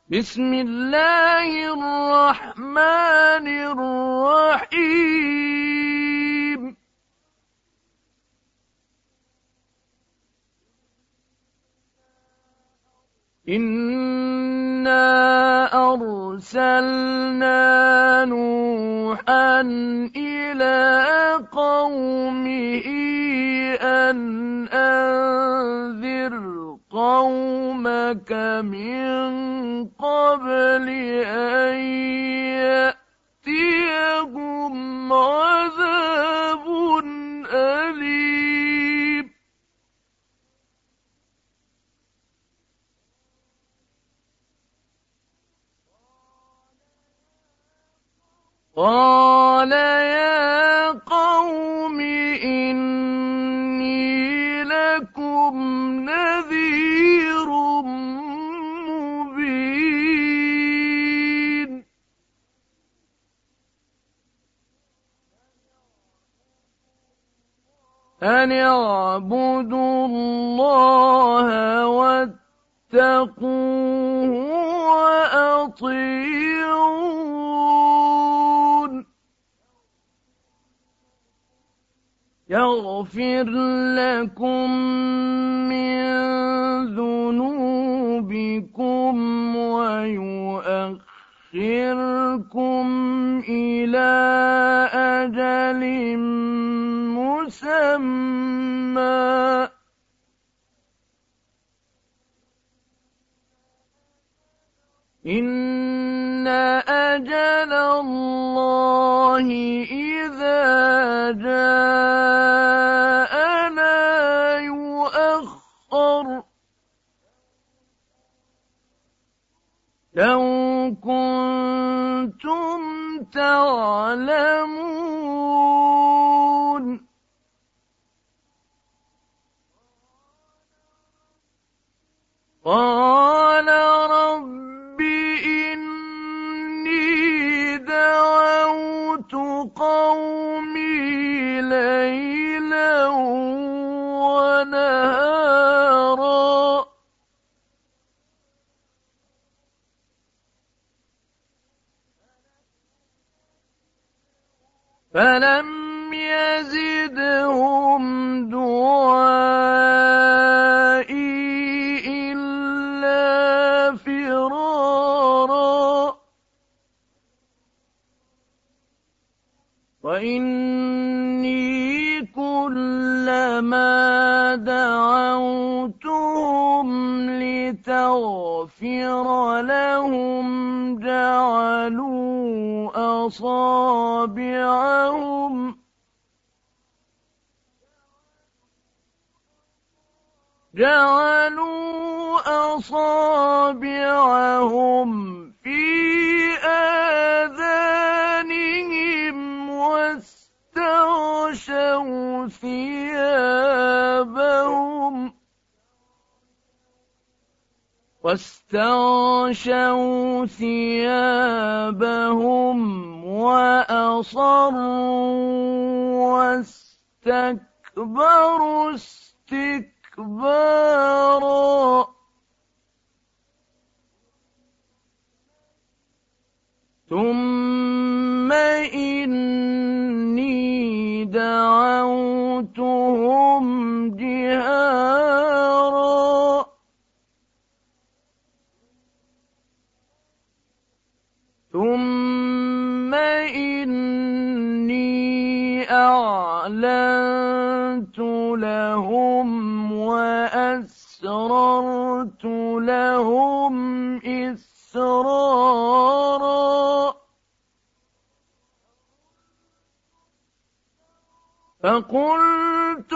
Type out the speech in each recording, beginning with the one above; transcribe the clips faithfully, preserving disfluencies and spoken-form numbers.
بسم الله الرحمن الرحيم إنا أرسلنا نوحا إلى قومه أن أنذر قومك من قبل أن يأتيهم عذاب أليم قال يا قوم إني لكم نذير مبين أن اعبدوا الله واتقوه وأطيعون يغفر لكم من ذنوبكم ويؤخركم إلى أجل مسمى إن أجل الله إذا جاء لا يؤخر لو كنتم تعلمون قال رب إني دعوت قومي ليلا ونهارا فلم يزدهم دعائي إلا فرارا وإني كلما دعوتهم لتغفر لهم جعلوا أصابعهم جعلوا أصابعهم في آذانهم واستغشوا ثيابهم واستغشوا ثيابهم وأصروا واستكبروا استكبارا ثم إني دعوتهم جهارا ثم إني أعلنت لهم وأسررت لهم إسرارا فقلت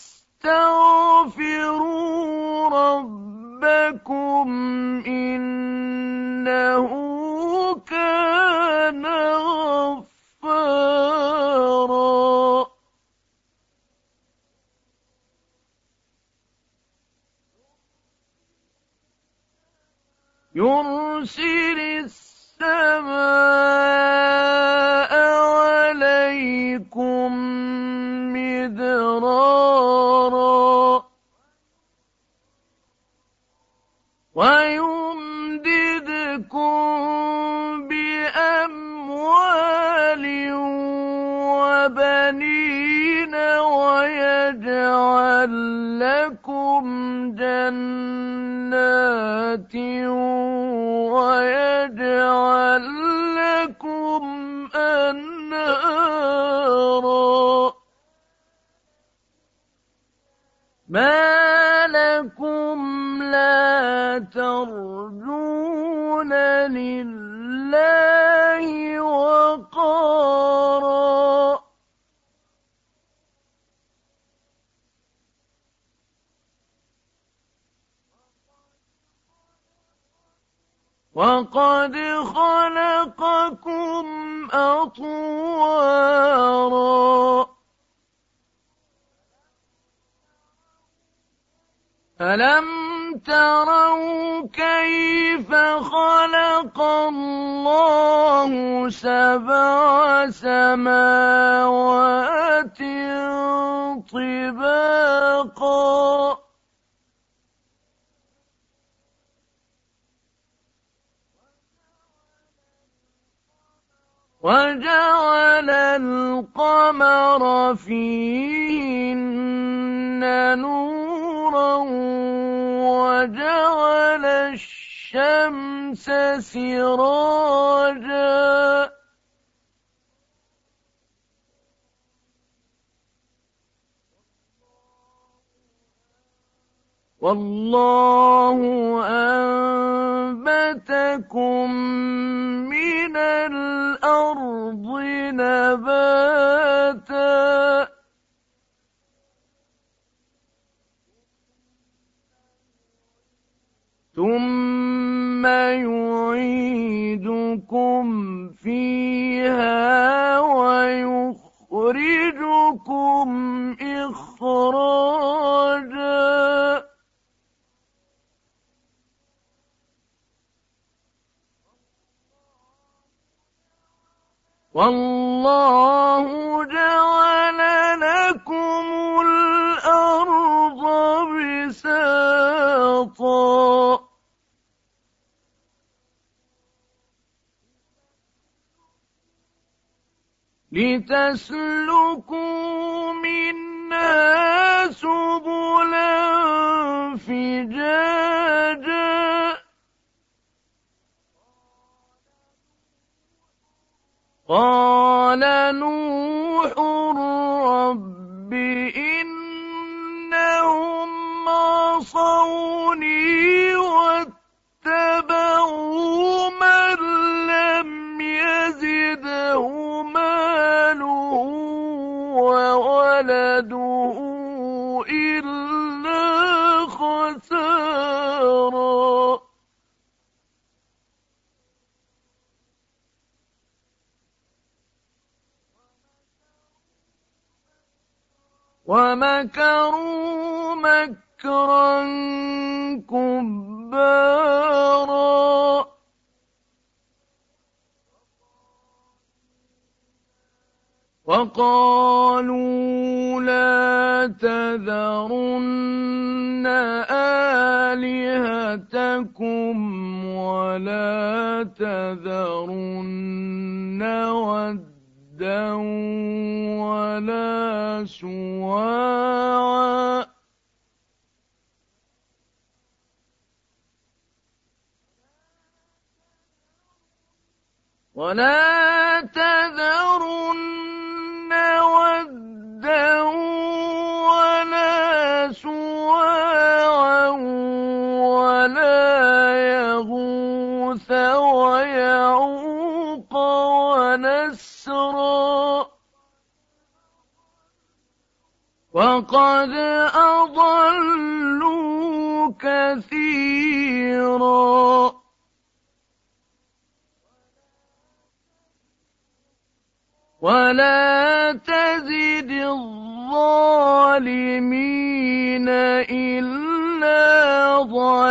استغفروا ربكم إنه كان غفارا يرسل السماء عليكم مدرارا ويمددكم ويجعل لكم أنهارا ما لكم لا ترجون لله وقارا وقد خلقكم أطوارا ألم تروا كيف خلق الله سبع سماوات طباقا وجعل القمر فيهن نورا وجعل الشمس سراجا والله أنبتكم من الأرض نباتا ثم يعيدكم فيها ويخرجكم إخراجا والله جعل لكم الأرض بساطا لتسلكوا منها سبلا فجاجا قال نوح رب إنهم عصوني واتبعوا من لم يزده ماله وولده إلا خسارا ومكروا مكرا كبارا وقالوا لا تذرن آلهتكم ولا تذرن ودا ولا سواعا ولا تذرن ودا ولا سواعا ولا يغوث ويعوق ونسرا وقد أضلوا كثيرا ولا تزد الظالمين إلا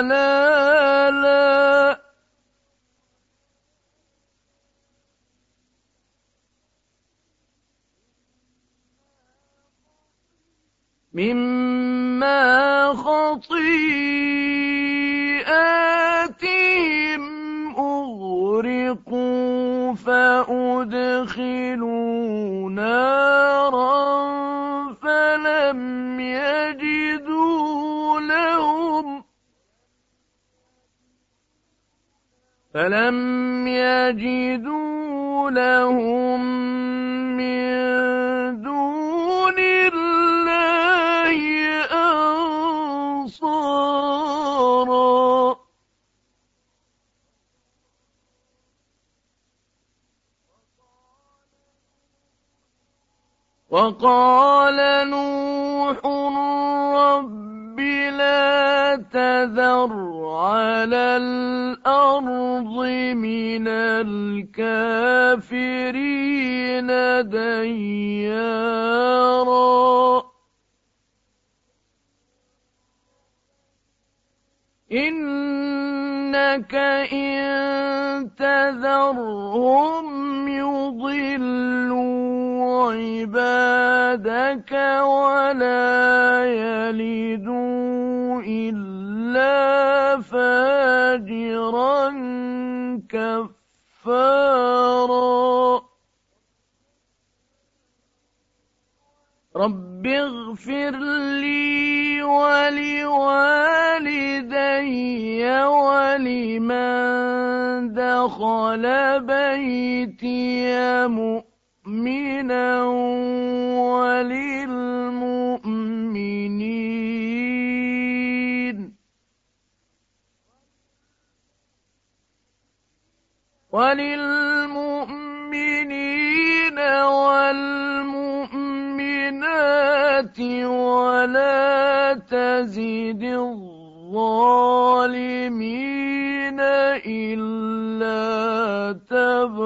ضلالا مما خطيئاتهم أغرقوا فأدخلوا نارا فلم يجدوا لهم فلم يجدوا لهم من دون الله أنصارا وقال نوح رب لا تذر على الأرض من الكافرين ديارا إنك إن تذرهم يضلوا عبادك ولا يلدوا إلا فاجرا كفارا رب اغفر لي ولوالدي ولمن دخل بيتي مؤمنا وللمؤمنين وللمؤمنين والمؤمنات ولا تزد الظالمين إلا تبارا